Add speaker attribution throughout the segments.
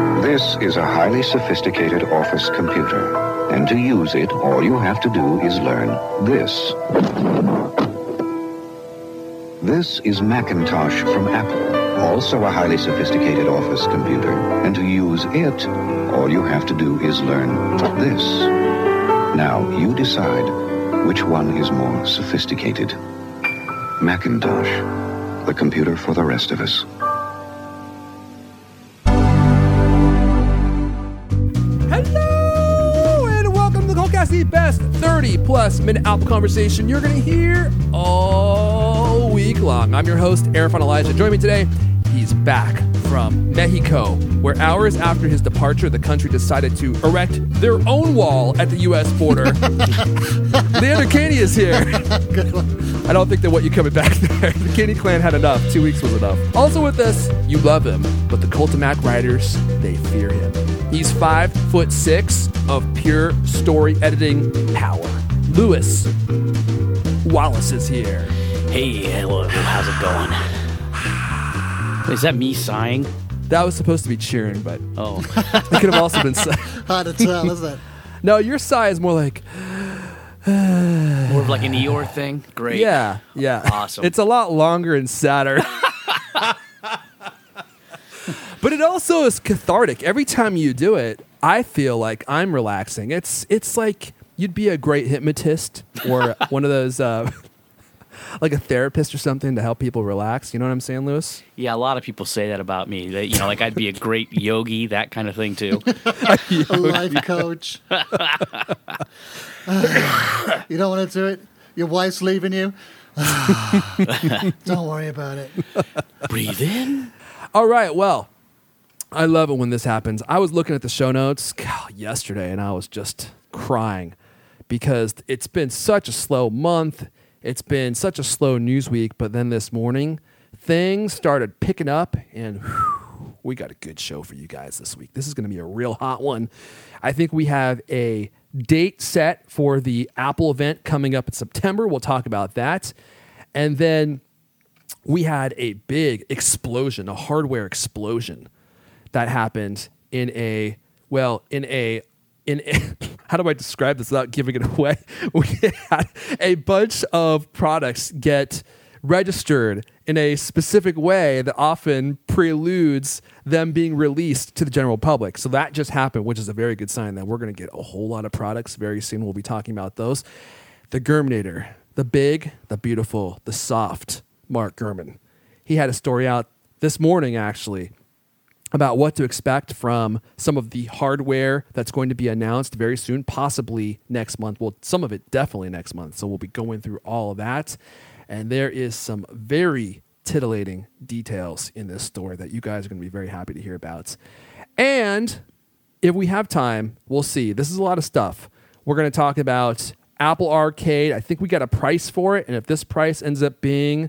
Speaker 1: This is a highly sophisticated office computer. And to use it, all you have to do is learn this. This is Macintosh from Apple, also a highly sophisticated office computer. And to use it, all you have to do is learn this. Now, you decide which one is more sophisticated. Macintosh, the computer for the rest of us.
Speaker 2: Hello, and welcome to the Coldcast, the best 30-plus minute Apple conversation you're going to hear all week long. I'm your host, Arifan Elijah. Join me today. He's back from Mexico, where hours after his departure, the country decided to erect their own wall at the U.S. border. Leander Caney is here.
Speaker 3: Good one.
Speaker 2: I don't think they want you coming back there. The Caney clan had enough. 2 weeks was enough. Also with us, you love him, but the Cultimac writers, they fear him. He's 5'6" of pure story editing power. Lewis Wallace is here.
Speaker 4: Hey, hello, how's it going? Is that me sighing?
Speaker 2: That was supposed to be cheering, but
Speaker 4: Oh.
Speaker 2: it could have also been
Speaker 3: Hard to tell, isn't it?
Speaker 2: No, your sigh is more like...
Speaker 4: More of like an Eeyore thing? Great.
Speaker 2: Yeah.
Speaker 4: Awesome.
Speaker 2: It's a lot longer and sadder. But it also is cathartic. Every time you do it, I feel like I'm relaxing. It's like you'd be a great hypnotist or one of those, like a therapist or something to help people relax. You know what I'm saying, Lewis?
Speaker 4: Yeah, a lot of people say that about me. That, you know, like I'd be a great yogi, that kind of thing too.
Speaker 3: A life coach. You don't want to do it? Your wife's leaving you? Don't worry about it.
Speaker 4: Breathe in.
Speaker 2: All right, well, I love it when this happens. I was looking at the show notes yesterday, and I was just crying because it's been such a slow month. It's been such a slow news week, but then this morning, things started picking up, and we got a good show for you guys this week. This is going to be a real hot one. I think we have a date set for the Apple event coming up in September. We'll talk about that. And then we had a big explosion, a hardware explosion that happened in a how do I describe this without giving it away? We had a bunch of products get registered in a specific way that often preludes them being released to the general public. So that just happened, which is a very good sign that we're going to get a whole lot of products very soon. We'll be talking about those. The Gurminator, the big, the beautiful, the soft Mark Gurman. He had a story out this morning, actually, about what to expect from some of the hardware that's going to be announced very soon, possibly next month. Well, some of it definitely next month. So we'll be going through all of that. And there is some very titillating details in this story that you guys are going to be very happy to hear about. And if we have time, we'll see. This is a lot of stuff. We're going to talk about Apple Arcade. I think we got a price for it. And if this price ends up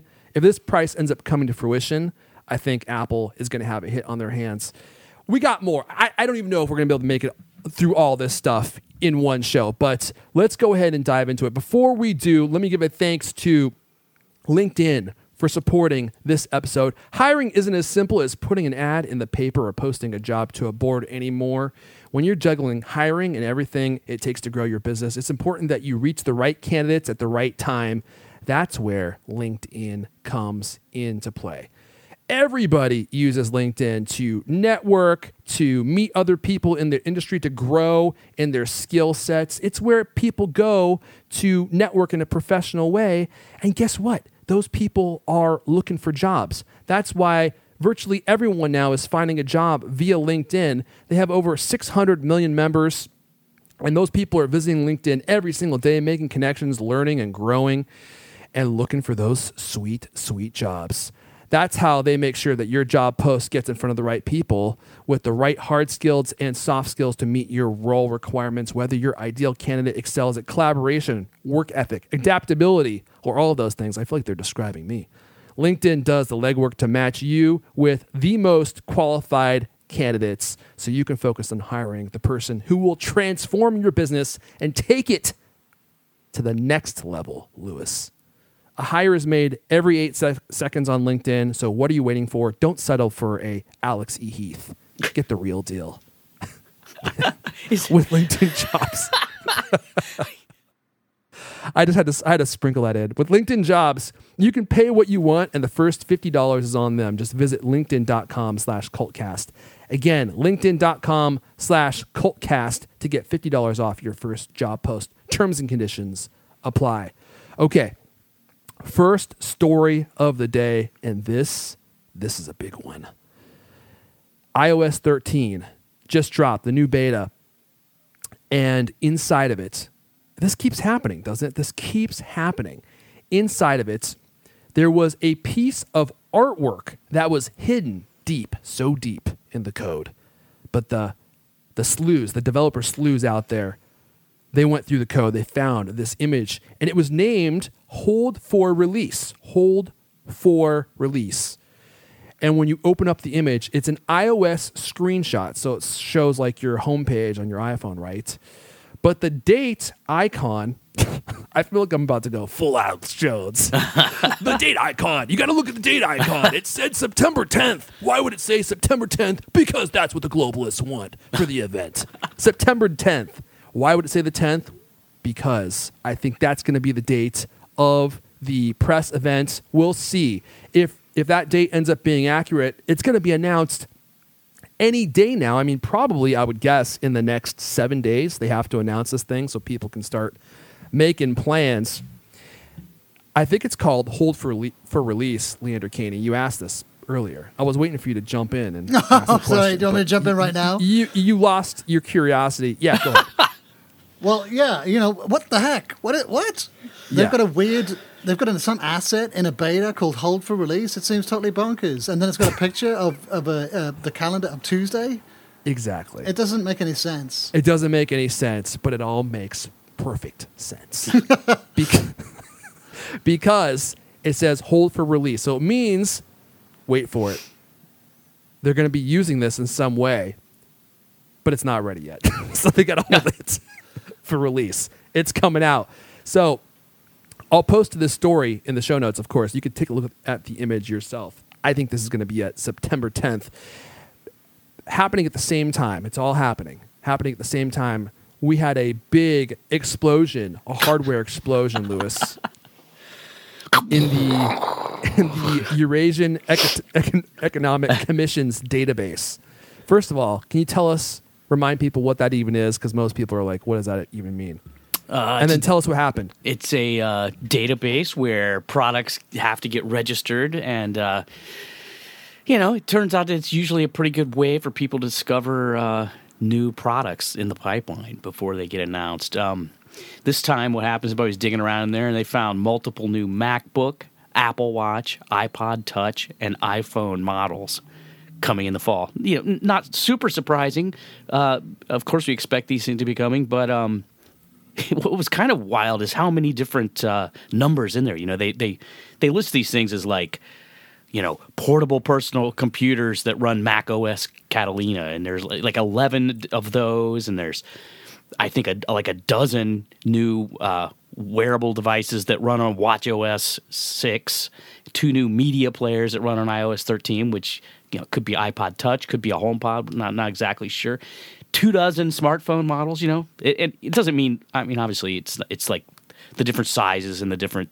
Speaker 2: coming to fruition, I think Apple is going to have a hit on their hands. We got more. I don't even know if we're going to be able to make it through all this stuff in one show, but let's go ahead and dive into it. Before we do, let me give a thanks to LinkedIn for supporting this episode. Hiring isn't as simple as putting an ad in the paper or posting a job to a board anymore. When you're juggling hiring and everything it takes to grow your business, it's important that you reach the right candidates at the right time. That's where LinkedIn comes into play. Everybody uses LinkedIn to network, to meet other people in their industry, to grow in their skill sets. It's where people go to network in a professional way. And guess what? Those people are looking for jobs. That's why virtually everyone now is finding a job via LinkedIn. They have over 600 million members, and those people are visiting LinkedIn every single day, making connections, learning and growing, and looking for those sweet, sweet jobs. That's how they make sure that your job post gets in front of the right people with the right hard skills and soft skills to meet your role requirements, whether your ideal candidate excels at collaboration, work ethic, adaptability, or all of those things. I feel like they're describing me. LinkedIn does the legwork to match you with the most qualified candidates so you can focus on hiring the person who will transform your business and take it to the next level, Lewis. A hire is made every 8 seconds on LinkedIn, so what are you waiting for? Don't settle for a Alex E. Heath Get the real deal
Speaker 4: Is-
Speaker 2: with LinkedIn Jobs. I had to sprinkle that in. With LinkedIn Jobs, you can pay what you want, and the first $50 is on them. Just visit linkedin.com/cultcast. Again, linkedin.com/cultcast to get $50 off your first job post. Terms and conditions apply. Okay, first story of the day, and this is a big one. iOS 13 just dropped, the new beta, and inside of it, this keeps happening, doesn't it? This keeps happening. Inside of it, there was a piece of artwork that was hidden deep, so deep in the code. But the sleuths, the developer sleuths out there, they went through the code. They found this image, and it was named Hold for Release. Hold for Release. And when you open up the image, it's an iOS screenshot. So it shows like your homepage on your iPhone, right? But the date icon, I feel like I'm about to go full out Jones. The date icon. You got to look at the date icon. It said September 10th. Why would it say September 10th? Because that's what the globalists want for the event. September 10th. Why would it say the 10th? Because I think that's going to be the date of the press event. We'll see. If that date ends up being accurate, it's going to be announced any day now. I mean, probably, I would guess, in the next 7 days, they have to announce this thing so people can start making plans. I think it's called Hold for Release, Leander Caney. You asked this earlier. I was waiting for you to jump in and ask the
Speaker 3: Oh,
Speaker 2: question.
Speaker 3: sorry, do you want me to jump in right now?
Speaker 2: You lost your curiosity. Yeah, go ahead.
Speaker 3: Well, yeah, what the heck? What? They've
Speaker 2: Yeah.
Speaker 3: They've got some asset in a beta called Hold for Release. It seems totally bonkers. And then it's got a picture of the calendar of Tuesday.
Speaker 2: Exactly.
Speaker 3: It doesn't make any sense.
Speaker 2: It doesn't make any sense, but it all makes perfect sense. Because it says Hold for Release. So it means, wait for it, they're going to be using this in some way, but it's not ready yet. So they got to hold it for release. It's coming out. So I'll post this story in the show notes, of course. You can take a look at the image yourself. I think this is going to be at September 10th. Happening at the same time. It's all happening. Happening at the same time. We had a big explosion, a hardware explosion, Lewis, in the Eurasian Economic Commission's database. First of all, can you remind people what that even is? Because most people are like, what does that even mean? And then tell us what happened.
Speaker 4: It's a database where products have to get registered, and it turns out it's usually a pretty good way for people to discover new products in the pipeline before they get announced. This time, what happens? Everybody's digging around in there, and they found multiple new MacBook, Apple Watch, iPod Touch, and iPhone models coming in the fall. Not super surprising. Of course, we expect these things to be coming, but what was kind of wild is how many different numbers in there. They list these things as like, portable personal computers that run Mac OS Catalina, and there's like 11 of those, and there's, I think, a dozen new wearable devices that run on watchOS 6, 2 new media players that run on iOS 13, which could be iPod Touch, could be a HomePod, not exactly sure. 24 smartphone models, it doesn't mean, obviously it's like the different sizes and the different,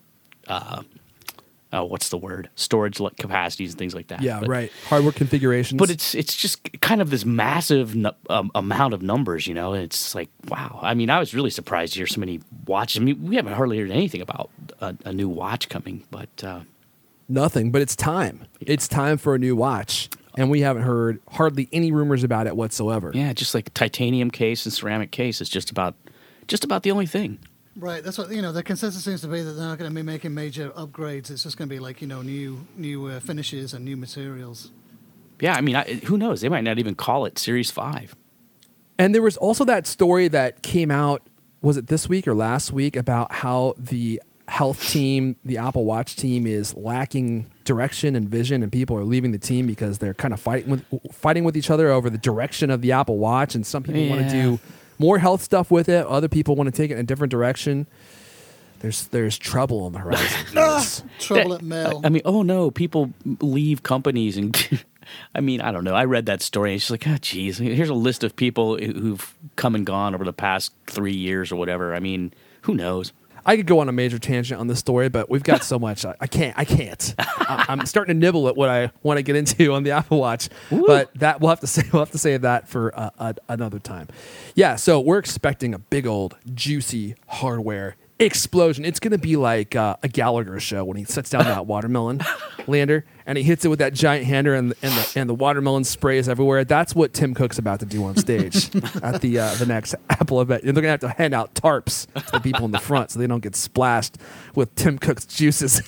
Speaker 4: what's the word? Storage capacities and things like that.
Speaker 2: Yeah, right. Hardware configurations.
Speaker 4: But it's just kind of this massive amount of numbers, and it's like, wow. I was really surprised to hear so many watches. We haven't hardly heard anything about a new watch coming, but...
Speaker 2: Nothing, but it's time. It's time for a new watch. And we haven't heard hardly any rumors about it whatsoever.
Speaker 4: Yeah, just like titanium case and ceramic case is just about the only thing.
Speaker 3: Right. That's what the consensus seems to be, that they're not going to be making major upgrades. It's just going to be like new finishes and new materials.
Speaker 4: Yeah, who knows? They might not even call it Series 5.
Speaker 2: And there was also that story that came out, was it this week or last week, about how the health team, the Apple Watch team, is lacking direction and vision, and people are leaving the team because they're kind of fighting with each other over the direction of the Apple Watch, and some people want to do more health stuff with it. Other people want to take it in a different direction. There's trouble on the horizon.
Speaker 3: Trouble at Mel.
Speaker 4: Oh no, people leave companies and I mean, I don't know. I read that story and it's just like, oh, geez, here's a list of people who've come and gone over the past 3 years or whatever. I mean, who knows?
Speaker 2: I could go on a major tangent on this story, but we've got so much. I can't. I'm starting to nibble at what I want to get into on the Apple Watch, but that we'll have to save that for another time. Yeah, so we're expecting a big old juicy hardware explosion. It's going to be like a Gallagher show when he sets down that watermelon, Lander, and he hits it with that giant hander, and the watermelon sprays everywhere. That's what Tim Cook's about to do on stage at the next Apple event. And they're going to have to hand out tarps to the people in the front so they don't get splashed with Tim Cook's juices.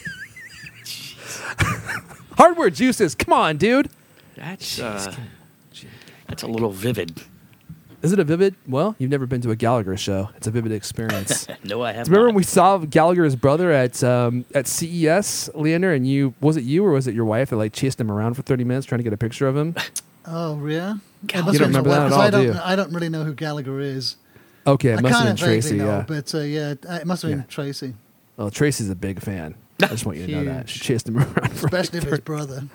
Speaker 2: Hardware juices. Come on, dude.
Speaker 4: That's a little vivid.
Speaker 2: Is it a vivid? Well, you've never been to a Gallagher show. It's a vivid experience.
Speaker 4: No, I haven't.
Speaker 2: Remember when we saw Gallagher's brother at CES, Leander, and was it you or was it your wife that like chased him around for 30 minutes trying to get a picture of him?
Speaker 3: Oh, yeah.
Speaker 2: You don't remember that at all, do you?
Speaker 3: I don't really know who Gallagher is.
Speaker 2: Okay, it must have been Tracy.
Speaker 3: Know,
Speaker 2: Yeah,
Speaker 3: but it must have been Tracy.
Speaker 2: Well, Tracy's a big fan. I just want you to know that. She chased him around.
Speaker 3: Especially if his brother.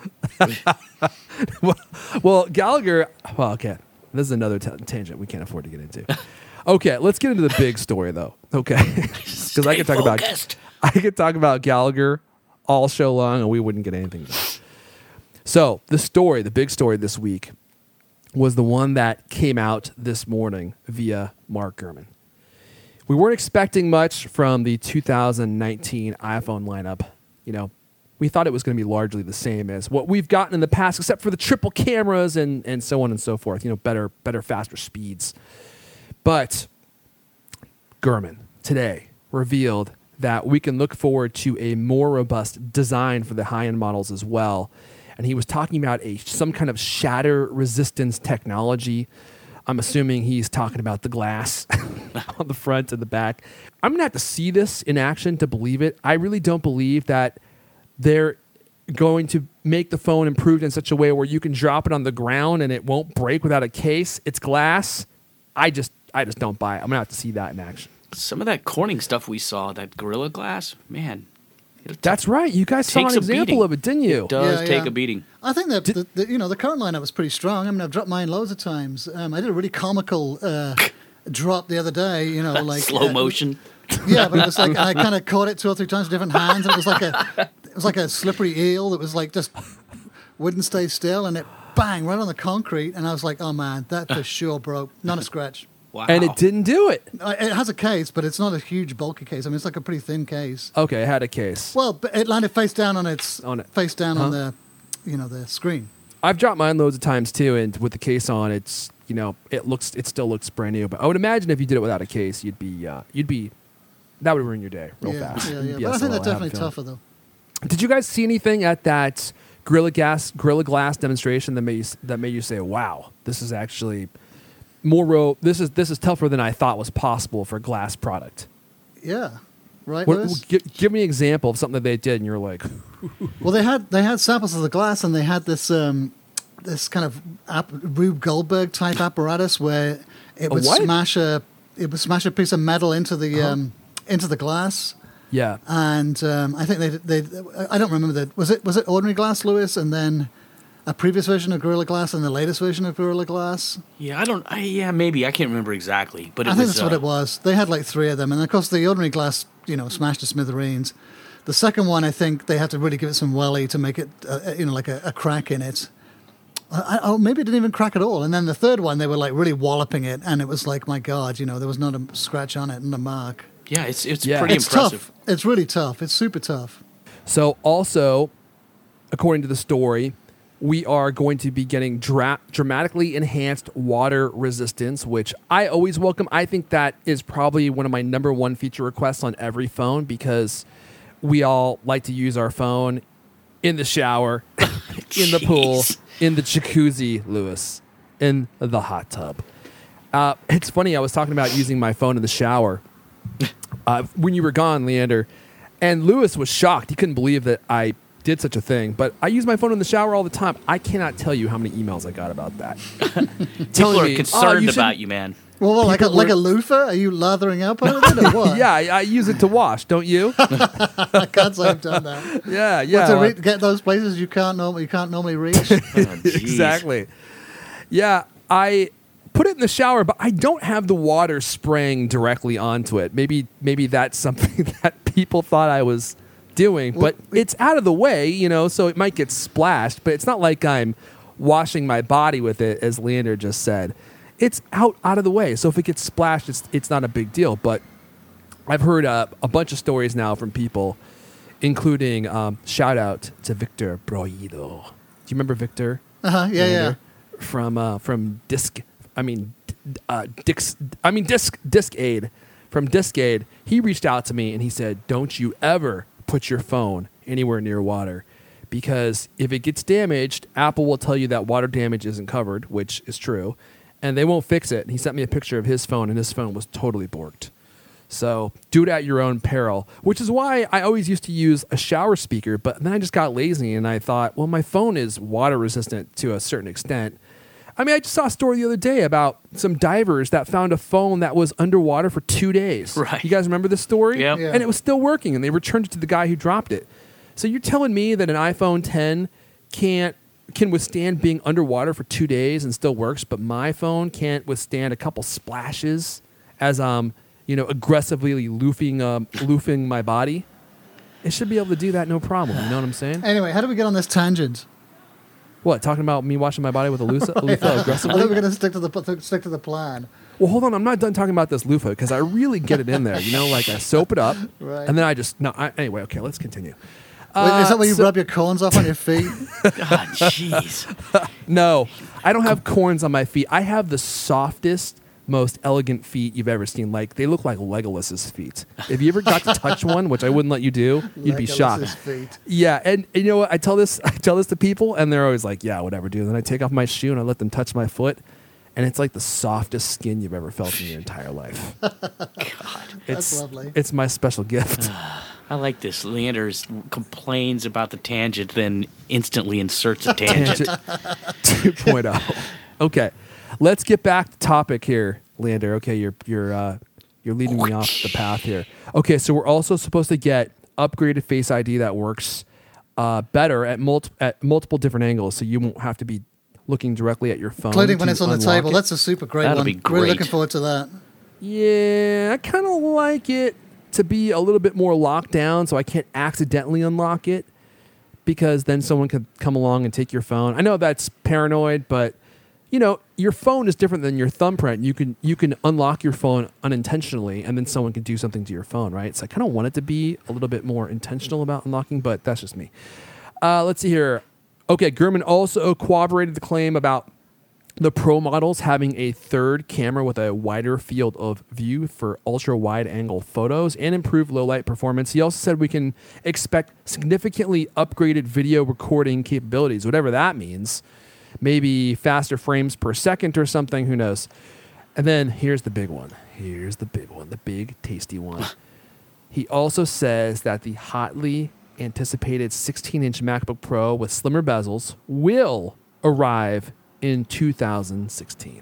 Speaker 2: well, Gallagher. Well, okay. This is another tangent we can't afford to get into. Okay, let's get into the big story, though. Okay, because I could talk about Gallagher all show long, and we wouldn't get anything done. So the big story this week, was the one that came out this morning via Mark Gurman. We weren't expecting much from the 2019 iPhone lineup. We thought it was going to be largely the same as what we've gotten in the past, except for the triple cameras and so on and so forth. Better, faster speeds. But Gurman today revealed that we can look forward to a more robust design for the high-end models as well. And he was talking about some kind of shatter resistance technology. I'm assuming he's talking about the glass on the front and the back. I'm going to have to see this in action to believe it. I really don't believe that they're going to make the phone improved in such a way where you can drop it on the ground and it won't break without a case. It's glass. I just don't buy it. I'm going to have to see that in action.
Speaker 4: Some of that Corning stuff we saw, that Gorilla Glass, man.
Speaker 2: That's right. You guys saw an example of it, didn't you?
Speaker 4: It does take a beating.
Speaker 3: I think that the current lineup was pretty strong. I mean, I've dropped mine loads of times. I did a really comical drop the other day. Like
Speaker 4: slow motion.
Speaker 3: Yeah, but it was like I kind of caught it 2 or 3 times with different hands. And it was like a slippery eel that was like just wouldn't stay still, and it bang right on the concrete. And I was like, oh man, that for sure broke. Not a scratch.
Speaker 4: Wow.
Speaker 2: And it didn't do it.
Speaker 3: It has a case, but it's not a huge bulky case. I mean, it's like a pretty thin case.
Speaker 2: Okay, it had a case.
Speaker 3: Well, but it landed face down on the the screen.
Speaker 2: I've dropped mine loads of times too, and with the case on, it still looks brand new. But I would imagine if you did it without a case, you'd be that would ruin your day real fast.
Speaker 3: Yeah. But I think that's definitely tougher though.
Speaker 2: Did you guys see anything at that Gorilla Glass demonstration that made you say, "Wow, this is actually this is tougher than I thought was possible for a glass product"?
Speaker 3: Yeah, right.
Speaker 2: Give me an example of something that they did, and you're like,
Speaker 3: well, they had samples of the glass, and they had this kind of Rube Goldberg type apparatus where it would smash a piece of metal into the glass.
Speaker 2: Yeah,
Speaker 3: and I think they I don't remember that. Was it ordinary glass, Lewis, and then a previous version of Gorilla Glass and the latest version of Gorilla Glass?
Speaker 4: Yeah, maybe I can't remember exactly, but
Speaker 3: I think that's what it was. They had like 3 of them, and of course the ordinary glass, smashed to smithereens. The second one, I think they had to really give it some welly to make it, like a crack in it. Maybe it didn't even crack at all. And then the third one, they were like really walloping it, and it was like, my God, there was not a scratch on it and a mark.
Speaker 4: Yeah, it's pretty impressive.
Speaker 3: Tough. It's really tough. It's super tough.
Speaker 2: So also, according to the story, we are going to be getting dramatically enhanced water resistance, which I always welcome. I think that is probably one of my number one feature requests on every phone, because we all like to use our phone in the shower, in the pool, in the jacuzzi, Lewis, in the hot tub. It's funny, I was talking about using my phone in the shower when you were gone, Leander, and Lewis was shocked. He couldn't believe that I did such a thing, but I use my phone in the shower all the time. I cannot tell you how many emails I got about that.
Speaker 4: People are concerned about you, man.
Speaker 3: Well, like
Speaker 2: people
Speaker 3: a
Speaker 2: were-
Speaker 3: loofah? Are you lathering up on it or what?
Speaker 2: Yeah, I use it to wash. Don't you?
Speaker 3: I can't say I've done that.
Speaker 2: Yeah,
Speaker 3: Well,
Speaker 2: yeah.
Speaker 3: to
Speaker 2: well,
Speaker 3: get those places you can't normally reach.
Speaker 4: Oh, jeez.
Speaker 2: exactly. Yeah, I put it in the shower, but I don't have the water spraying directly onto it. Maybe that's something that people thought I was doing, but it's out of the way, so it might get splashed, but it's not like I'm washing my body with it, as Leander just said. It's out of the way. So if it gets splashed, it's not a big deal. But I've heard a bunch of stories now from people, including shout out to Victor Broido. Do you remember Victor?
Speaker 3: Yeah.
Speaker 2: From Disc Aid. From Disc Aid, he reached out to me and he said, "Don't you ever put your phone anywhere near water, because if it gets damaged, Apple will tell you that water damage isn't covered," which is true, and they won't fix it. And he sent me a picture of his phone, and his phone was totally borked. So do it at your own peril, which is why I always used to use a shower speaker, but then I just got lazy and I thought, well, my phone is water resistant to a certain extent. I mean, I just saw a story the other day about some divers that found a phone that was underwater for 2 days.
Speaker 4: Right.
Speaker 2: You guys remember this story?
Speaker 4: Yep.
Speaker 3: Yeah.
Speaker 2: And it was still working, and they returned it to the guy who dropped it. So you're telling me that an iPhone 10 can withstand being underwater for 2 days and still works, but my phone can't withstand a couple splashes as aggressively loofing my body? It should be able to do that no problem. You know what I'm saying?
Speaker 3: Anyway, how do we get on this tangent?
Speaker 2: What, talking about me washing my body with a loofah
Speaker 3: I thought
Speaker 2: aggressively?
Speaker 3: we were going to stick to the plan.
Speaker 2: Well, hold on. I'm not done talking about this loofah because I really get it in there. Like I soap it up,
Speaker 3: Right.
Speaker 2: and then anyway, okay, let's continue.
Speaker 3: Wait, is that where you
Speaker 2: so-
Speaker 3: rub your corns off on your feet?
Speaker 4: Ah, jeez.
Speaker 2: No, I don't have corns on my feet. I have the softest, most elegant feet you've ever seen. Like, they look like Legolas's feet. If you ever got to touch one, which I wouldn't let you do, you'd be shocked.
Speaker 3: Legolas's feet.
Speaker 2: Yeah, and you know what? I tell this to people, and they're always like, "Yeah, whatever, dude." Then I take off my shoe and I let them touch my foot, and it's like the softest skin you've ever felt in your entire life.
Speaker 3: That's lovely.
Speaker 2: It's my special gift.
Speaker 4: I like this. Leander complains about the tangent, then instantly inserts a tangent.
Speaker 2: Tangent 2.0. Okay, let's get back to topic here, Leander. Okay, you're leading me off the path here. Okay, so we're also supposed to get upgraded Face ID that works better at multiple different angles, so you won't have to be looking directly at your phone,
Speaker 3: Including when
Speaker 2: to
Speaker 3: it's on the
Speaker 2: unlock
Speaker 3: table.
Speaker 2: it.
Speaker 3: That's a super great
Speaker 4: That'll
Speaker 3: one.
Speaker 4: be
Speaker 3: Really
Speaker 4: great.
Speaker 3: looking forward to that.
Speaker 2: Yeah, I kind of like it to be a little bit more locked down so I can't accidentally unlock it, because then someone could come along and take your phone. I know that's paranoid, but your phone is different than your thumbprint. You can unlock your phone unintentionally, and then someone can do something to your phone, right? So I kind of want it to be a little bit more intentional about unlocking, but that's just me. Let's see here. Okay, Gurman also corroborated the claim about the Pro models having a third camera with a wider field of view for ultra wide angle photos and improved low light performance. He also said we can expect significantly upgraded video recording capabilities, whatever that means. Maybe faster frames per second or something, who knows. And then here's the big one. The big tasty one. He also says that the hotly anticipated 16-inch MacBook Pro with slimmer bezels will arrive in 2016.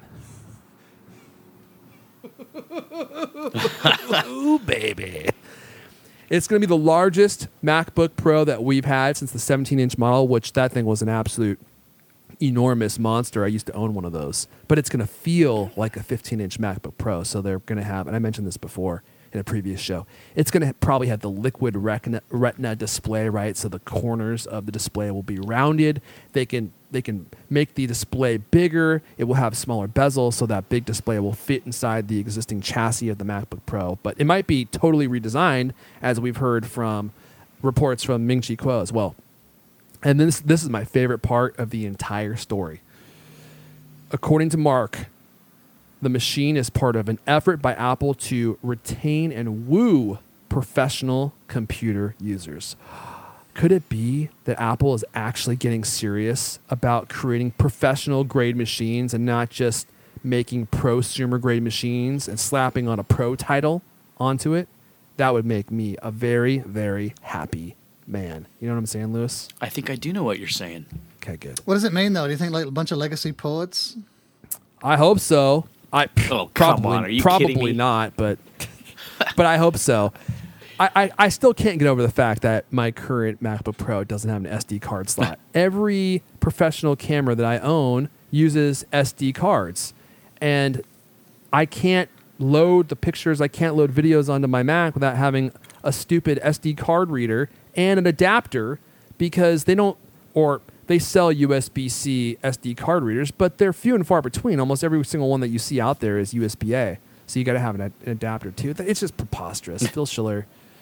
Speaker 2: Ooh, baby. It's going to be the largest MacBook Pro that we've had since the 17-inch model, which that thing was an absolute enormous monster. I used to own one of those. But it's going to feel like a 15-inch MacBook Pro. So they're going to have, and I mentioned this before in a previous show, it's going to probably have the liquid retina display, right? So the corners of the display will be rounded. They can make the display bigger. It will have smaller bezels, so that big display will fit inside the existing chassis of the MacBook Pro. But it might be totally redesigned, as we've heard from reports from Ming-Chi Kuo as well. And this is my favorite part of the entire story. According to Mark, the machine is part of an effort by Apple to retain and woo professional computer users. Could it be that Apple is actually getting serious about creating professional grade machines and not just making prosumer grade machines and slapping on a pro title onto it? That would make me a very, very happy man. You know what I'm saying, Lewis?
Speaker 4: I think I do know what you're saying.
Speaker 2: Okay, good.
Speaker 3: What does it mean, though? Do you think like a bunch of legacy ports?
Speaker 2: I hope so.
Speaker 4: Oh, come on. Are you kidding
Speaker 2: probably
Speaker 4: me?
Speaker 2: not, but I hope so. I still can't get over the fact that my current MacBook Pro doesn't have an SD card slot. Every professional camera that I own uses SD cards, and I can't load the pictures, I can't load videos onto my Mac without having a stupid SD card reader and an adapter, because they don't, or they sell USB-C SD card readers, but they're few and far between. Almost every single one that you see out there is USB-A. So you got to have an adapter too. It's just preposterous. Phil Schiller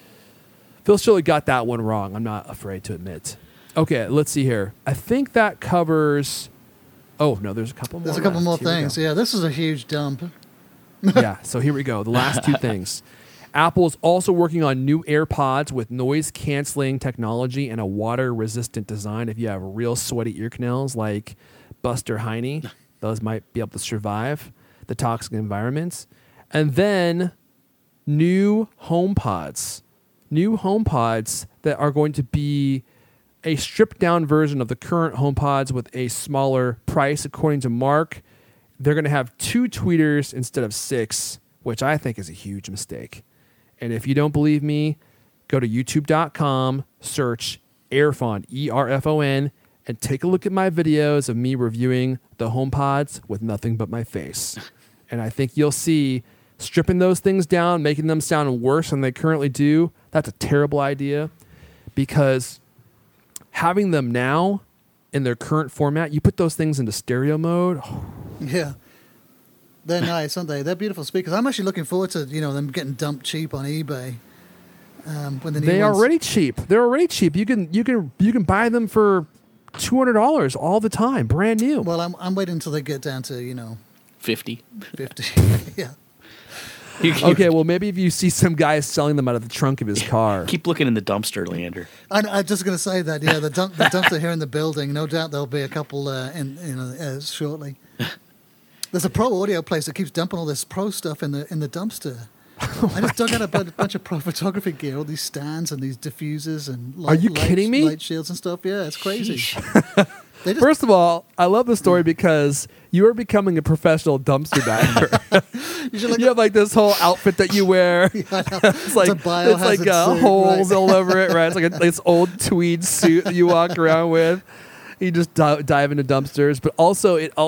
Speaker 2: got that one wrong. I'm not afraid to admit. Okay, let's see here. I think that covers. Oh no, there's a couple more.
Speaker 3: There's a couple more
Speaker 2: Here we
Speaker 3: things.
Speaker 2: go.
Speaker 3: Yeah, this is a huge dump.
Speaker 2: Yeah, so here we go. The last two things. Apple is also working on new AirPods with noise-canceling technology and a water-resistant design. If you have real sweaty ear canals like Buster Heine, those might be able to survive the toxic environments. And then new HomePods. New HomePods that are going to be a stripped-down version of the current HomePods with a smaller price. According to Mark, they're going to have 2 tweeters instead of 6, which I think is a huge mistake. And if you don't believe me, go to youtube.com, search Airfon, ERFON, and take a look at my videos of me reviewing the HomePods with nothing but my face. And I think you'll see stripping those things down, making them sound worse than they currently do, that's a terrible idea, because having them now in their current format, you put those things into stereo mode.
Speaker 3: Yeah. They're nice, aren't they? They're beautiful speakers. I'm actually looking forward to them getting dumped cheap on eBay. When the new
Speaker 2: They are
Speaker 3: ones-
Speaker 2: already cheap. They're already cheap. You can buy them for $200 all the time, brand new.
Speaker 3: Well, I'm waiting until they get down to
Speaker 4: 50.
Speaker 3: 50. Yeah.
Speaker 2: Okay, well maybe if you see some guy selling them out of the trunk of his car.
Speaker 4: Keep looking in the dumpster, Leander.
Speaker 3: I'm just going to say that. Yeah, the dumpster here in the building. No doubt there'll be a couple shortly. There's a pro audio place that keeps dumping all this pro stuff in the dumpster. I just dug out a bunch of pro photography gear, all these stands and these diffusers and
Speaker 2: kidding me?
Speaker 3: light shields and stuff. Yeah, it's crazy. They just,
Speaker 2: First of all, I love the story because you are becoming a professional dumpster diver.
Speaker 3: you should look
Speaker 2: You have like this whole outfit that you wear. It's like
Speaker 3: biohazard suit,
Speaker 2: holes
Speaker 3: right.
Speaker 2: all over it, right? It's like this old tweed suit that you walk around with. You just dive into dumpsters, but also it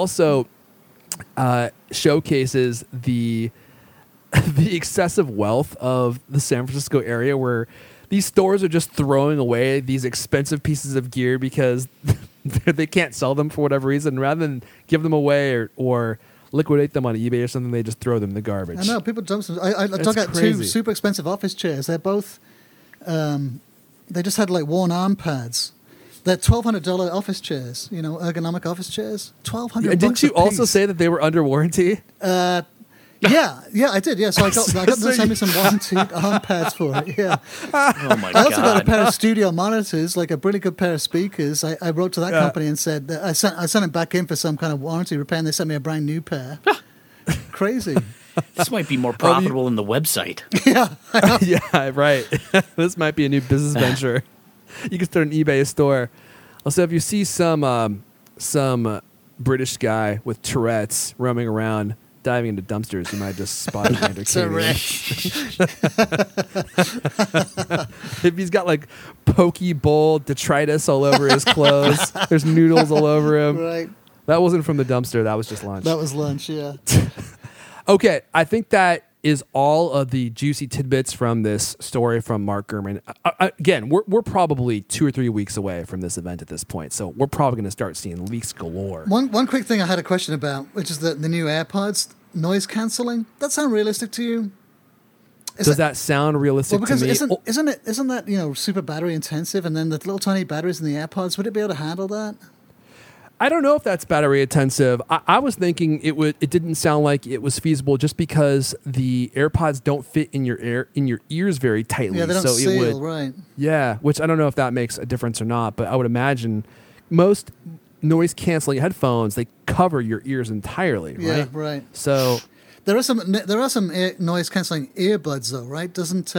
Speaker 2: showcases the excessive wealth of the San Francisco area, where these stores are just throwing away these expensive pieces of gear because they can't sell them for whatever reason. Rather than give them away or liquidate them on eBay or something, they just throw them in the garbage.
Speaker 3: I know people dump some. I dug out
Speaker 2: crazy.
Speaker 3: 2 super expensive office chairs. They're both. They just had like worn arm pads. They're $1,200 office chairs. Ergonomic office chairs. $1,200.
Speaker 2: Didn't you also
Speaker 3: piece.
Speaker 2: say that they were under warranty?
Speaker 3: Yeah, I did. Yeah, so I got them to send me some warranty arm pads for it. Yeah.
Speaker 4: Oh, my
Speaker 3: I also got a
Speaker 4: God.
Speaker 3: pair of studio monitors, like a really good pair of speakers. I wrote to that company and said that I sent it back in for some kind of warranty repair, and they sent me a brand new pair. Crazy.
Speaker 4: This might be more profitable than the website.
Speaker 2: Yeah, right. This might be a new business venture. You can start an eBay store. Also, if you see some British guy with Tourette's roaming around diving into dumpsters, you might just spot him under If he's got like poke bowl detritus all over his clothes, there's noodles all over him.
Speaker 3: Right.
Speaker 2: That wasn't from the dumpster. That was just lunch.
Speaker 3: That was lunch, yeah.
Speaker 2: Okay, I think that is all of the juicy tidbits from this story from Mark Gurman. Again, we're probably 2 or 3 weeks away from this event at this point, so we're probably going to start seeing leaks galore.
Speaker 3: One quick thing I had a question about, which is the new AirPods, noise cancelling. That sound realistic to you?
Speaker 2: Does that sound realistic
Speaker 3: Well, because
Speaker 2: to me?
Speaker 3: isn't that super battery intensive, and then the little tiny batteries in the AirPods, would it be able to handle that?
Speaker 2: I don't know if that's battery intensive. I was thinking it didn't sound like it was feasible just because the AirPods don't fit in your ears very tightly.
Speaker 3: Yeah, they don't
Speaker 2: so
Speaker 3: seal,
Speaker 2: it would,
Speaker 3: right?
Speaker 2: Yeah, which I don't know if that makes a difference or not, but I would imagine most noise canceling headphones, they cover your ears entirely, right?
Speaker 3: Yeah, right.
Speaker 2: So
Speaker 3: There are some noise cancelling earbuds though, right? Doesn't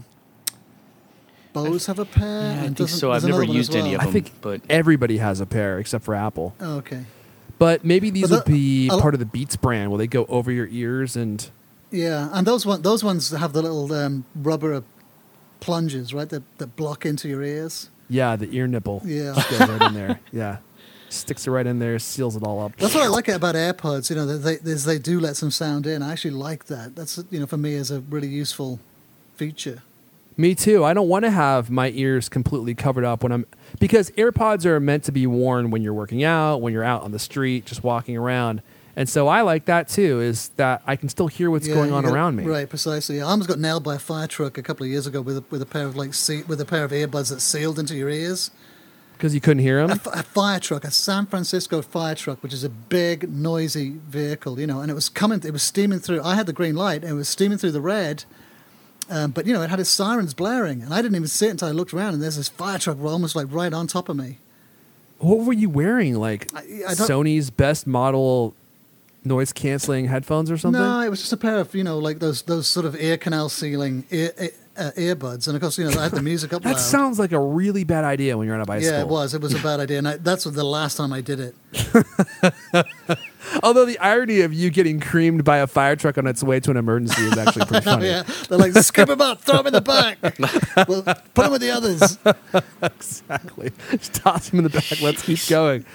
Speaker 3: Bose have a pair?
Speaker 4: Yeah, I
Speaker 3: And
Speaker 4: think so.
Speaker 3: there's
Speaker 4: I've never
Speaker 3: another one as
Speaker 4: used any
Speaker 3: well.
Speaker 4: of
Speaker 2: I think
Speaker 4: but
Speaker 2: everybody has a pair except for Apple.
Speaker 3: Oh, okay.
Speaker 2: But maybe these
Speaker 3: But
Speaker 2: would be
Speaker 3: I'll-
Speaker 2: part of the Beats brand. Will they go over your ears and?
Speaker 3: Yeah, and those ones have the little rubber plunges, right? That block into your ears.
Speaker 2: Yeah, the ear nipple.
Speaker 3: Yeah.
Speaker 2: Just goes right in there. Yeah. Sticks it right in there, seals it all up.
Speaker 3: That's what I like about AirPods. You know, they do let some sound in. I actually like that. That's, you know, for me is a really useful feature.
Speaker 2: Me too. I don't want to have my ears completely covered up because AirPods are meant to be worn when you're working out, when you're out on the street, just walking around. And so I like that too, is that I can still hear what's going on around me.
Speaker 3: Right, precisely. I almost got nailed by a fire truck a couple of years ago with a pair of earbuds that sealed into your ears.
Speaker 2: Because you couldn't hear them?
Speaker 3: A fire truck, a San Francisco fire truck, which is a big, noisy vehicle, you know, and it was steaming through. I had the green light, and it was steaming through the red, but, you know, it had its sirens blaring, and I didn't even see it until I looked around, and there's this fire truck almost like right on top of me.
Speaker 2: What were you wearing? Like
Speaker 3: I don't-
Speaker 2: Sony's best model noise-canceling headphones or something?
Speaker 3: No, it was just a pair of, you know, like those sort of ear canal sealing earbuds, and of course, you know, I had the music up
Speaker 2: That
Speaker 3: loud.
Speaker 2: sounds like a really bad idea when you're on a bicycle.
Speaker 3: Yeah, it was a bad idea, and that's the last time I did it.
Speaker 2: Although the irony of you getting creamed by a fire truck on its way to an emergency is actually pretty
Speaker 3: Oh,
Speaker 2: funny.
Speaker 3: yeah, they're like, scoop him up, throw him in the back, well, put him with the others.
Speaker 2: Exactly. Just toss him in the back. Let's keep going.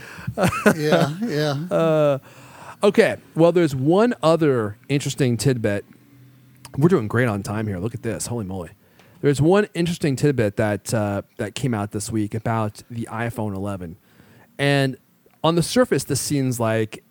Speaker 3: Yeah.
Speaker 2: Okay. Well, there's one other interesting tidbit. We're doing great on time here. Look at this. Holy moly. There's one interesting tidbit that came out this week about the iPhone 11. And on the surface, this seems like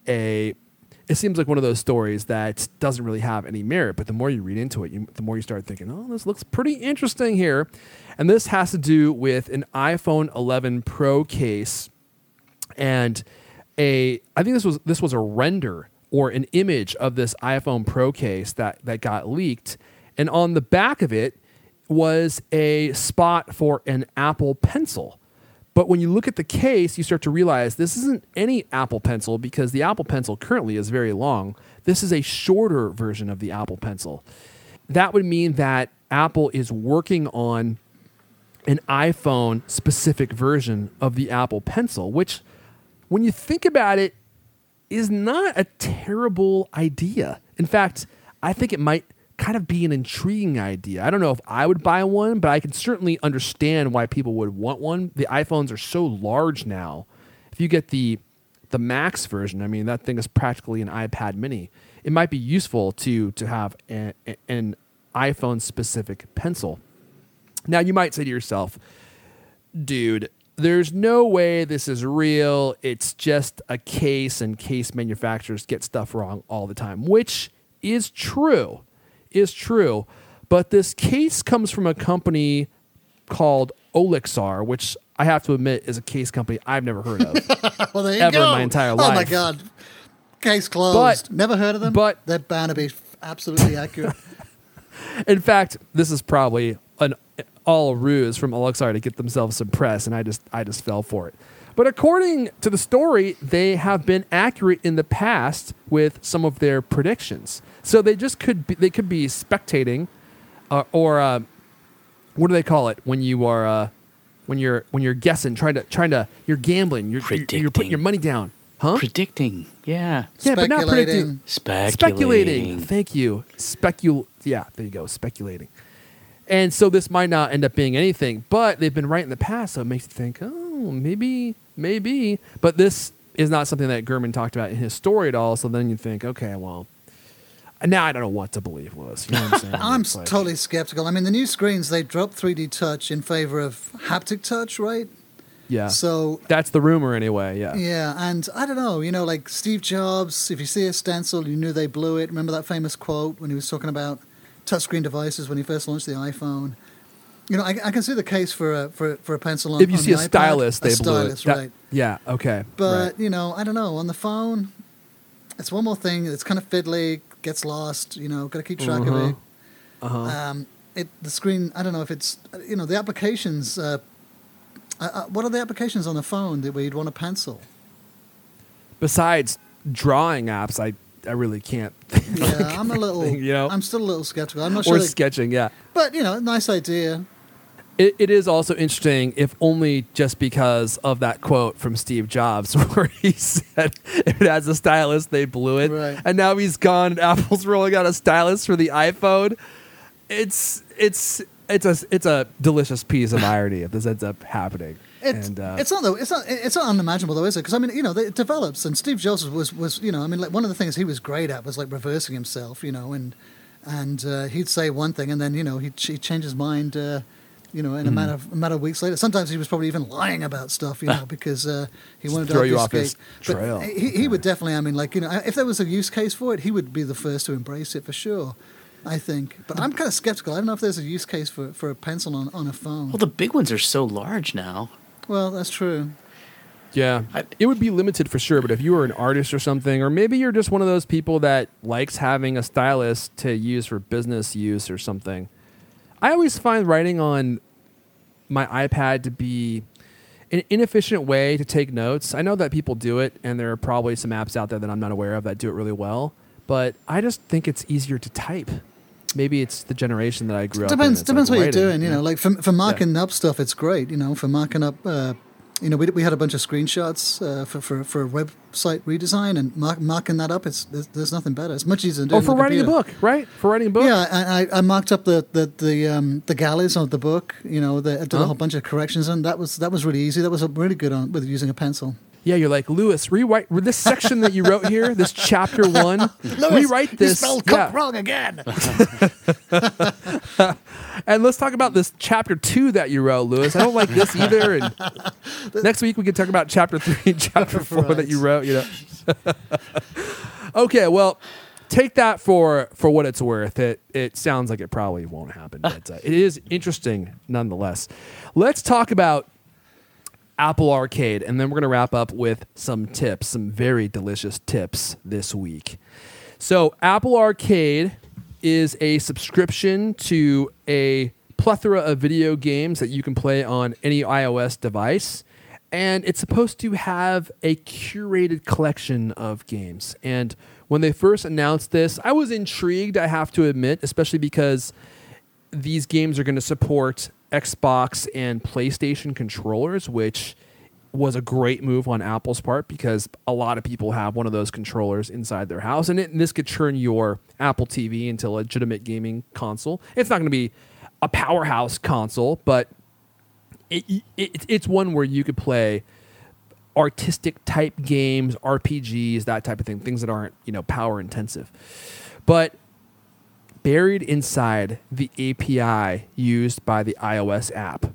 Speaker 2: one of those stories that doesn't really have any merit. But the more you read into it, the more you start thinking, oh, this looks pretty interesting here. And this has to do with an iPhone 11 Pro case. And I think this was a render or an image of this iPhone Pro case that got leaked. And on the back of it was a spot for an Apple Pencil. But when you look at the case, you start to realize this isn't any Apple Pencil because the Apple Pencil currently is very long. This is a shorter version of the Apple Pencil. That would mean that Apple is working on an iPhone-specific version of the Apple Pencil, which, when you think about it, is not a terrible idea. In fact, I think it might kind of be an intriguing idea. I don't know if I would buy one, but I can certainly understand why people would want one. The iPhones are so large now. If you get the Max version, I mean, that thing is practically an iPad mini. It might be useful to have an iPhone-specific pencil. Now, you might say to yourself, dude, there's no way this is real. It's just a case, and case manufacturers get stuff wrong all the time, which is true. But this case comes from a company called Olexar, which I have to admit is a case company I've never heard of.
Speaker 3: Well, there you
Speaker 2: Ever
Speaker 3: go.
Speaker 2: in my entire
Speaker 3: Oh my
Speaker 2: life.
Speaker 3: God, case closed. Never heard of them.
Speaker 2: but-
Speaker 3: they're bound to be absolutely accurate.
Speaker 2: In fact, this is probably an all ruse from Olexar to get themselves some press, and I just fell for it. But according to the story, they have been accurate in the past with some of their predictions. So they could be spectating, or what do they call it when you are when you're guessing, trying to you're gambling, you're putting your money down, huh?
Speaker 4: Predicting. Yeah.
Speaker 2: Yeah, but not predicting.
Speaker 4: Speculating.
Speaker 2: Thank you. Yeah, there you go. Speculating. And so this might not end up being anything, but they've been right in the past, so it makes you think, oh, maybe. But this is not something that Gurman talked about in his story at all, so then you think, okay, well, now I don't know what to believe, Louis. You know what I'm saying?
Speaker 3: I'm
Speaker 2: It's like-
Speaker 3: totally skeptical. I mean, the new screens, they dropped 3D touch in favor of haptic touch, right?
Speaker 2: Yeah.
Speaker 3: So,
Speaker 2: That's the rumor anyway, yeah.
Speaker 3: yeah, and I don't know, you know, like Steve Jobs, if you see a stencil, you knew they blew it. Remember that famous quote when he was talking about touchscreen devices when he first launched the iPhone? You know, I can see the case for a pencil on
Speaker 2: If you
Speaker 3: on
Speaker 2: see
Speaker 3: the
Speaker 2: a
Speaker 3: iPad.
Speaker 2: stylus, they blew
Speaker 3: stylus,
Speaker 2: it. That-
Speaker 3: right.
Speaker 2: Yeah, okay.
Speaker 3: But,
Speaker 2: right.
Speaker 3: you know, I don't know. On the phone, it's one more thing. It's kind of fiddly, gets lost, you know, got to keep track of it. The screen, I don't know if it's, you know, the applications, what are the applications on the phone where you'd want a pencil?
Speaker 2: Besides drawing apps, I really can't.
Speaker 3: Yeah, I'm a little,
Speaker 2: you know?
Speaker 3: I'm still a little skeptical. I'm not sure.
Speaker 2: Or sketching, yeah.
Speaker 3: But, you know, nice idea.
Speaker 2: It is also interesting, if only just because of that quote from Steve Jobs, where he said if it has a stylus, they blew it.
Speaker 3: Right.
Speaker 2: And now he's gone, and Apple's rolling out a stylus for the iPhone. It's a delicious piece of irony if this ends up happening.
Speaker 3: It's not unimaginable though, is it? Because I mean, it develops, and Steve Jobs was like one of the things he was great at was like reversing himself, and he'd say one thing and then he'd change his mind, in a matter of weeks later. Sometimes he was probably even lying about stuff, because he wanted to
Speaker 2: throw you off his
Speaker 3: But
Speaker 2: trail.
Speaker 3: he would definitely. I mean, like if there was a use case for it, he would be the first to embrace it for sure. I think, but I'm kind of skeptical. I don't know if there's a use case for a pencil on a phone.
Speaker 4: Well, the big ones are so large now.
Speaker 3: Well, that's true.
Speaker 2: Yeah, it would be limited for sure, but if you were an artist or something, or maybe you're just one of those people that likes having a stylus to use for business use or something. I always find writing on my iPad to be an inefficient way to take notes. I know that people do it, and there are probably some apps out there that I'm not aware of that do it really well, but I just think it's easier to type. Maybe it's the generation that I grew up in.
Speaker 3: Depends what you're doing.
Speaker 2: Yeah.
Speaker 3: Like for marking up stuff, it's great. For marking up, we had a bunch of screenshots for a website redesign, and marking that up. There's nothing better. It's much easier than doing.
Speaker 2: Oh, for writing a book, right? For writing a book.
Speaker 3: Yeah, I marked up the galleys of the book. I did a whole bunch of corrections, and that was really easy. That was really good with using a pencil.
Speaker 2: Yeah, you're like, Lewis, rewrite this section that you wrote here, this chapter 1.
Speaker 3: Lewis,
Speaker 2: rewrite this.
Speaker 3: You spelled cook wrong again.
Speaker 2: And let's talk about this chapter 2 that you wrote, Lewis. I don't like this either. And next week we can talk about chapter 3 and chapter 4 that you wrote. Okay, well, take that for what it's worth. It sounds like it probably won't happen, but it is interesting nonetheless. Let's talk about Apple Arcade, and then we're going to wrap up with some tips, some very delicious tips this week. So Apple Arcade is a subscription to a plethora of video games that you can play on any iOS device, and it's supposed to have a curated collection of games. And when they first announced this, I was intrigued, I have to admit, especially because these games are going to support Xbox and PlayStation controllers, which was a great move on Apple's part because a lot of people have one of those controllers inside their house, and this could turn your Apple TV into a legitimate gaming console. It's not going to be a powerhouse console, but it's one where you could play artistic type games, RPGs, that type of thing, things that aren't power intensive. But buried inside the API used by the iOS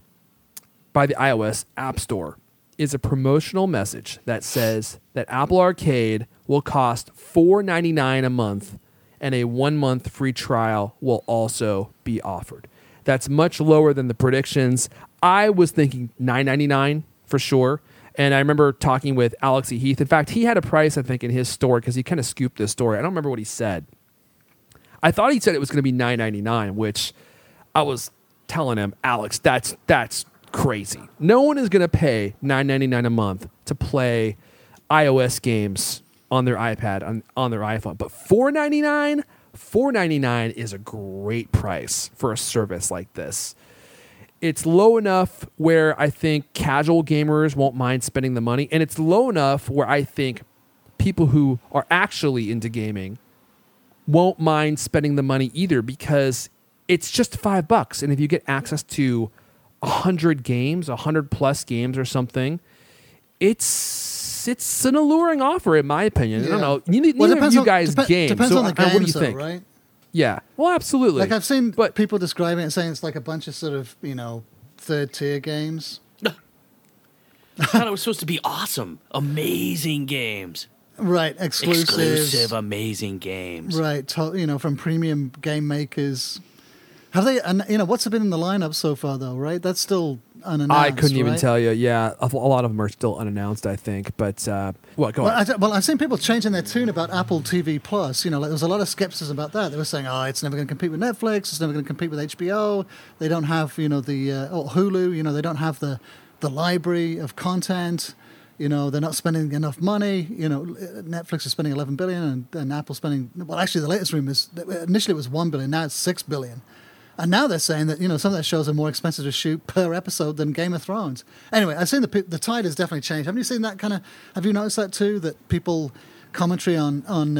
Speaker 2: App Store, is a promotional message that says that Apple Arcade will cost $4.99 a month, and a 1-month free trial will also be offered. That's much lower than the predictions. I was thinking $9.99 for sure. And I remember talking with Alex E. Heath. In fact, he had a price, I think, in his store because he kind of scooped this story. I don't remember what he said. I thought he said it was going to be $9.99, which I was telling him, Alex, that's crazy. No one is going to pay $9.99 a month to play iOS games on their iPad, on their iPhone. But $4.99 is a great price for a service like this. It's low enough where I think casual gamers won't mind spending the money, and it's low enough where I think people who are actually into gaming won't mind spending the money either, because it's just $5, and if you get access to 100 games, 100 plus games or something, it's an alluring offer in my opinion. Yeah. I don't know. Neither of you guys game.
Speaker 3: Depends
Speaker 2: so
Speaker 3: on the games,
Speaker 2: what do you think?
Speaker 3: right?
Speaker 2: Yeah. Well, absolutely.
Speaker 3: Like I've seen people describing it and saying it's like a bunch of sort of, third tier games.
Speaker 4: I thought it was supposed to be awesome. Amazing games.
Speaker 3: Right. Exclusive,
Speaker 4: amazing games.
Speaker 3: Right. From premium game makers. Have they, what's been in the lineup so far though, right? That's still unannounced.
Speaker 2: I couldn't even tell you. Yeah. A lot of them are still unannounced, I think. But, go on.
Speaker 3: I've seen people changing their tune about Apple TV Plus. There was a lot of skepticism about that. They were saying, it's never going to compete with Netflix. It's never going to compete with HBO. They don't have, Hulu. They don't have the library of content. They're not spending enough money. Netflix is spending $11 billion and Apple's spending, well, actually the latest rumor is, initially it was $1 billion, now it's $6 billion. And now they're saying that, some of their shows are more expensive to shoot per episode than Game of Thrones. Anyway, I've seen the tide has definitely changed. Haven't you seen that have you noticed that too? That people commentary on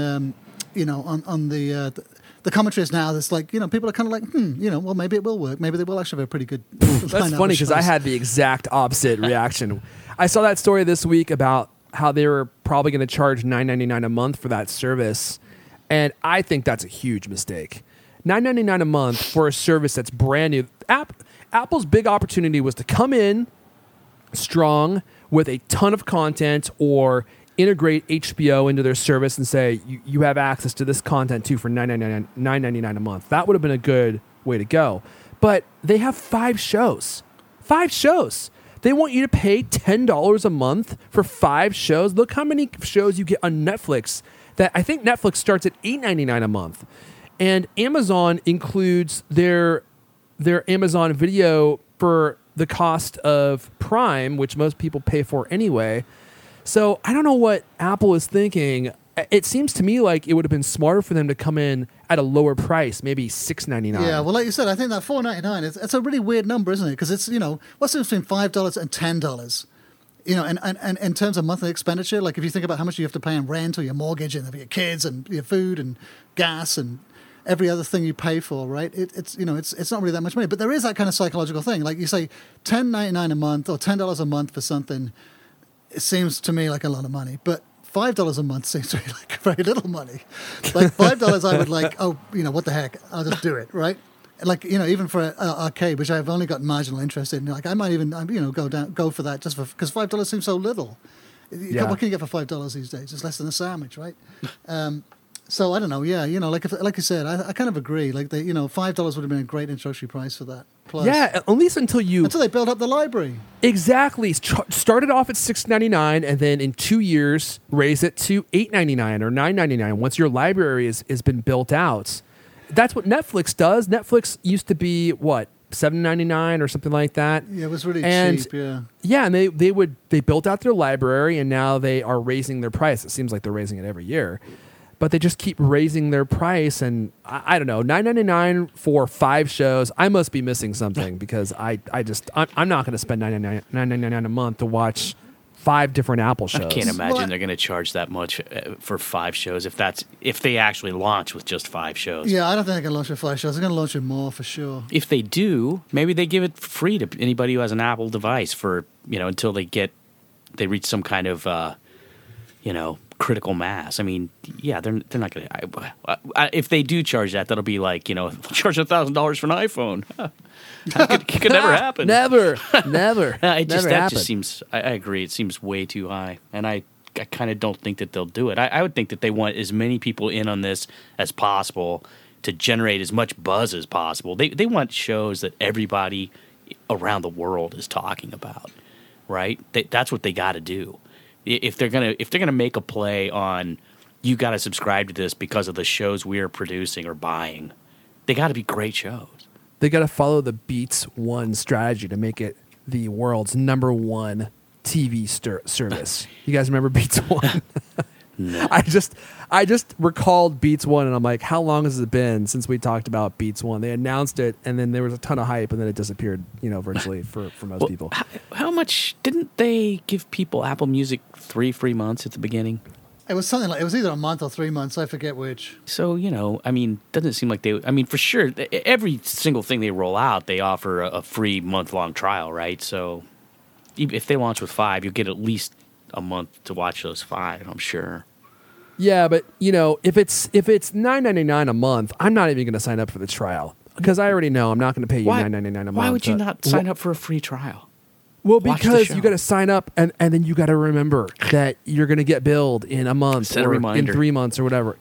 Speaker 3: the commentary is now that's like, people are kind of like, well, maybe it will work. Maybe they will actually have a pretty good
Speaker 2: That's funny because I had the exact opposite reaction. I saw that story this week about how they were probably going to charge $9.99 a month for that service. And I think that's a huge mistake. $9.99 a month for a service that's brand new. Apple's big opportunity was to come in strong with a ton of content or integrate HBO into their service and say, you have access to this content too for $9.99 a month. That would have been a good way to go. But they have 5 shows. 5 shows. They want you to pay $10 a month for 5 shows. Look how many shows you get on Netflix. That I think Netflix starts at $8.99 a month. And Amazon includes their Amazon Video for the cost of Prime, which most people pay for anyway. So I don't know what Apple is thinking. It seems to me like it would have been smarter for them to come in at a lower price, maybe $6.99.
Speaker 3: Yeah, well, like you said, I think that $4.99 it's a really weird number, isn't it? Because it's what's the difference between $5 and $10? And in terms of monthly expenditure, like if you think about how much you have to pay in rent or your mortgage and your kids and your food and gas and every other thing you pay for, right? It's not really that much money, but there is that kind of psychological thing. Like you say, $10.99 a month or $10 a month for something. It seems to me like a lot of money, but $5 a month seems to me like very little money. Like $5, I would like, what the heck? I'll just do it, right? Like even for an arcade, which I've only got marginal interest in, like I might even go for that just because $5 seems so little. What can you get for $5 these days? It's less than a sandwich, right? So I don't know. Yeah, like you said, I kind of agree. Like $5 would have been a great introductory price for that. Plus,
Speaker 2: yeah, at least until
Speaker 3: they build up the library.
Speaker 2: Exactly. Started off at $6.99 and then in 2 years raise it to $8.99 or $9.99 once your library has been built out. That's what Netflix does. Netflix used to be what, $7.99 or something like that.
Speaker 3: Yeah, it was really cheap. Yeah.
Speaker 2: Yeah, and they built out their library and now they are raising their price. It seems like they're raising it every year. But they just keep raising their price, and I don't know, $9.99 for 5 shows. I must be missing something because I'm not going to spend $9.99 a month to watch 5 different Apple shows.
Speaker 4: I can't imagine they're going to charge that much for 5 shows if they actually launch with just 5 shows.
Speaker 3: Yeah, I don't think they're going to launch with 5 shows. They're going to launch with more for sure.
Speaker 4: If they do, maybe they give it free to anybody who has an Apple device for until they reach some kind of critical mass. I mean, yeah, they're not going to. If they do charge that, that'll be like charge $1,000 for an iPhone. It could never happen.
Speaker 2: Never.
Speaker 4: That just seems. I agree. It seems way too high, and I kind of don't think that they'll do it. I would think that they want as many people in on this as possible to generate as much buzz as possible. They want shows that everybody around the world is talking about, right? That's what they got to do. If they're gonna make a play on, you got to subscribe to this because of the shows we're producing or buying, they got to be great shows.
Speaker 2: They got to follow the Beats One strategy to make it the world's #1 TV service. You guys remember Beats One?
Speaker 4: No.
Speaker 2: I just recalled Beats One, and I'm like, how long has it been since we talked about Beats One? They announced it, and then there was a ton of hype, and then it disappeared, virtually for most people.
Speaker 4: How much didn't they give people Apple Music 3 free months at the beginning?
Speaker 3: It was something like, it was either a month or 3 months. I forget which.
Speaker 4: So, doesn't seem like for sure, every single thing they roll out, they offer a free month-long trial, right? So if they launch with 5, you'll get at least a month to watch those 5, I'm sure.
Speaker 2: Yeah, but if it's $9.99 a month, I'm not even going to sign up for the trial because I already know I'm not going to pay you $9.99 a month.
Speaker 4: Why would you not sign up for a free trial?
Speaker 2: Well, because you got to sign up and then you got to remember that you're going to get billed in a month or in 3 months or whatever.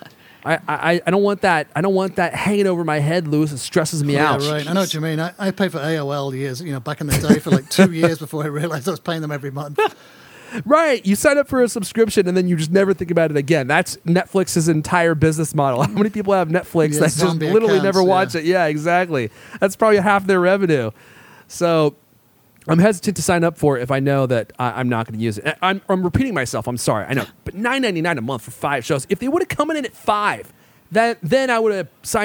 Speaker 2: I don't want that. I don't want that hanging over my head, Lewis. It stresses me out.
Speaker 3: Yeah, right. I know what you mean. I paid for AOL years, back in the day for like 2 years before I realized I was paying them every month.
Speaker 2: Right. You sign up for a subscription and then you just never think about it again. That's Netflix's entire business model. How many people have Netflix that just literally never watch it? Yeah, exactly. That's probably half their revenue. So I'm hesitant to sign up for it if I know that I'm not going to use it. I'm repeating myself. I'm sorry. I know. But $9.99 a month for 5 shows. If they would have come in at 5, then I would have signed up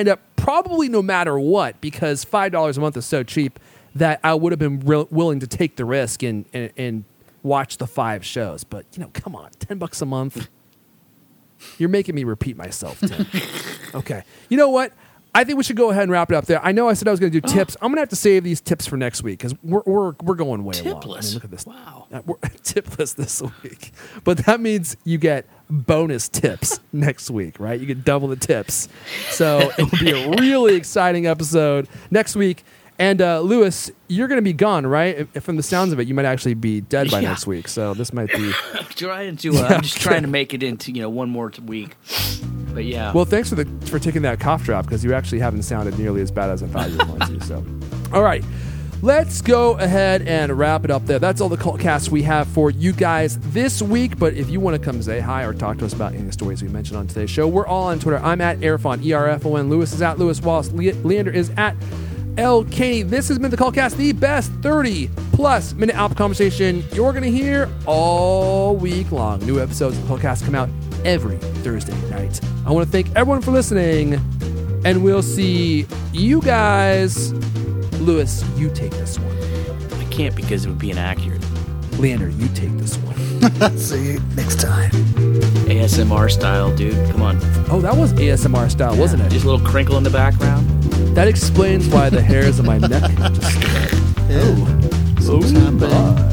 Speaker 2: probably no matter what, because $5 a month is so cheap that I would have been willing to take the risk and watch the 5 shows. But, come on, $10 a month. You're making me repeat myself, Tim. Okay. You know what? I think we should go ahead and wrap it up there. I know I said I was going to do tips. I'm going to have to save these tips for next week because we're going way along.
Speaker 4: Tipless.
Speaker 2: I mean, look at this.
Speaker 4: Wow.
Speaker 2: We're tipless this week. But that means you get bonus tips next week, right? You get double the tips. So it'll be a really exciting episode next week. And Lewis, you're going to be gone, right? From the sounds of it, you might actually be dead by next week. So this might be.
Speaker 4: I'm just trying to make it into one more week. But yeah.
Speaker 2: Well, thanks for taking that cough drop because you actually haven't sounded nearly as bad as I thought you were going to. So, all right, let's go ahead and wrap it up there. That's all the Cultcast we have for you guys this week. But if you want to come say hi or talk to us about any of the stories we mentioned on today's show, we're all on Twitter. I'm at Erfon, ERFON. Lewis is at Lewis Wallace. Leander is at L. Caney. This has been the Cultcast, the best 30-plus minute Apple conversation you're going to hear all week long. New episodes of the Cultcast come out every Thursday night. I want to thank everyone for listening, and we'll see you guys. Lewis, you take this one.
Speaker 4: I can't because it would be inaccurate.
Speaker 2: Leander, you take this one.
Speaker 3: See you next time.
Speaker 4: ASMR style, dude. Come on.
Speaker 2: Oh, that was ASMR style, wasn't it?
Speaker 4: Just a little crinkle in the background.
Speaker 2: That explains why the hairs on my neck just
Speaker 3: Something's happening.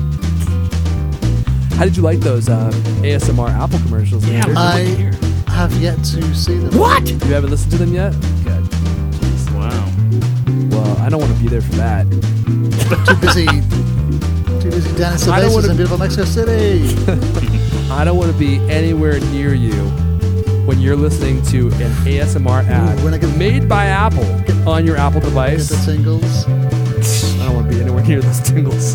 Speaker 2: How did you like those ASMR Apple commercials?
Speaker 4: Yeah,
Speaker 2: Leander?
Speaker 3: I have yet to see them.
Speaker 4: What?
Speaker 2: You haven't listened to them yet? Good.
Speaker 4: Wow.
Speaker 2: Well, I don't want to be there for that.
Speaker 3: Too busy, Dennis
Speaker 2: I don't
Speaker 3: Cervezas
Speaker 2: wanna-
Speaker 3: in beautiful Mexico City.
Speaker 2: I don't want to be anywhere near you when you're listening to an ASMR ad
Speaker 3: when I get-
Speaker 2: made by Apple on your Apple
Speaker 3: Get
Speaker 2: device.
Speaker 3: the tingles.
Speaker 2: I don't want to be anywhere near those tingles.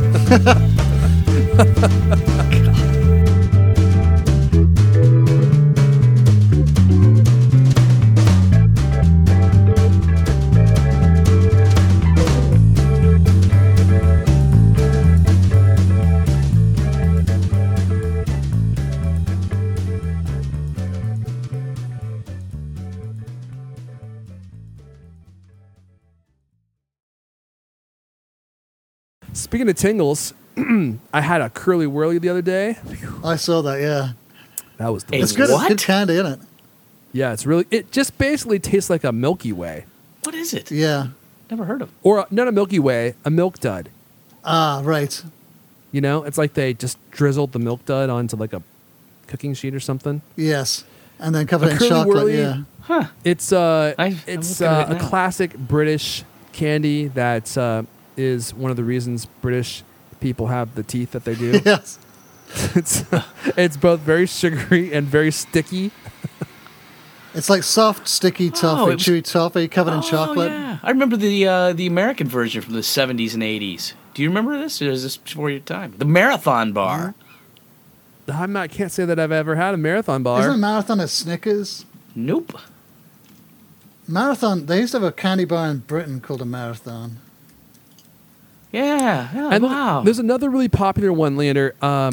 Speaker 2: Speaking of tingles, I had a Curly Whirly the other day.
Speaker 3: I saw that. Yeah,
Speaker 2: That was
Speaker 4: Hey,
Speaker 3: it's
Speaker 2: delicious.
Speaker 3: good.
Speaker 4: What?
Speaker 3: It's good candy, isn't it?
Speaker 2: Yeah, it just basically tastes like a Milky Way.
Speaker 4: What is it?
Speaker 3: Yeah.
Speaker 4: Never heard of it.
Speaker 2: Or not a Milky Way, a Milk Dud.
Speaker 3: Ah, right.
Speaker 2: It's like they just drizzled the Milk Dud onto like a cooking sheet or something.
Speaker 3: Yes, and then covered
Speaker 2: A
Speaker 3: in
Speaker 2: Curly
Speaker 3: chocolate.
Speaker 2: Whirly?
Speaker 3: Yeah.
Speaker 4: Huh.
Speaker 2: It's
Speaker 4: I'm
Speaker 2: it's
Speaker 4: looking at it
Speaker 2: a
Speaker 4: now.
Speaker 2: classic British candy that is one of the reasons British people have the teeth that they do.
Speaker 3: Yes.
Speaker 2: It's both very sugary and very sticky.
Speaker 3: It's like soft, sticky toffee,
Speaker 4: it was-
Speaker 3: chewy toffee covered in
Speaker 4: Oh,
Speaker 3: chocolate.
Speaker 4: yeah. I remember the American version from the 70s and 80s. Do you remember this? Or is this before your time? The Marathon Bar.
Speaker 2: Can't say that I've ever had a Marathon bar.
Speaker 3: Isn't Marathon a Snickers?
Speaker 4: Nope.
Speaker 3: Marathon, they used to have a candy bar in Britain called a Marathon.
Speaker 4: Yeah.
Speaker 2: And
Speaker 4: wow.
Speaker 2: there's another really popular one, Leander.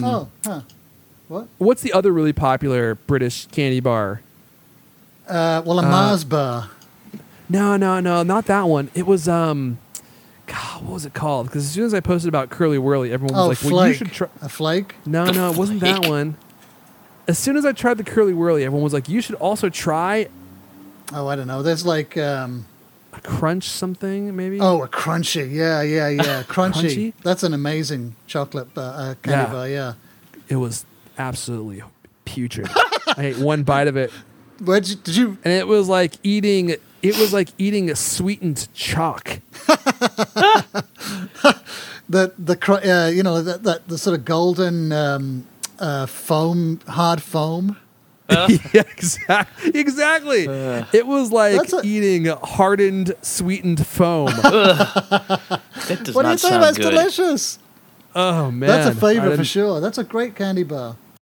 Speaker 3: What?
Speaker 2: What's the other really popular British candy bar?
Speaker 3: Well, a Mars bar.
Speaker 2: No, not that one. It was God, what was it called? Because as soon as I posted about Curly Whirly, everyone was
Speaker 3: Oh,
Speaker 2: like,
Speaker 3: flake.
Speaker 2: "Well, you should try."
Speaker 3: A flake?
Speaker 2: No, it wasn't that
Speaker 4: Flake.
Speaker 2: one. As soon as I tried the Curly Whirly, everyone was like, "You should also try
Speaker 3: Oh, I don't know. There's like,
Speaker 2: a Crunch something, maybe."
Speaker 3: oh, a crunchy. Yeah. Crunchy.
Speaker 2: Crunchy?
Speaker 3: That's an amazing chocolate candy
Speaker 2: Yeah.
Speaker 3: bar, yeah.
Speaker 2: It was absolutely putrid. I ate one bite of it,
Speaker 3: Did you?
Speaker 2: and it was like eating a sweetened chalk.
Speaker 3: The sort of golden foam, hard foam.
Speaker 2: Yeah, exactly. It was like
Speaker 3: That's a-
Speaker 2: eating hardened, sweetened foam.
Speaker 4: That does
Speaker 3: What do you
Speaker 4: not
Speaker 3: think?
Speaker 4: sound
Speaker 3: That's
Speaker 4: good.
Speaker 3: delicious.
Speaker 2: Oh man,
Speaker 3: That's a
Speaker 2: I
Speaker 3: favorite for
Speaker 2: didn't-
Speaker 3: sure. That's a great candy bar.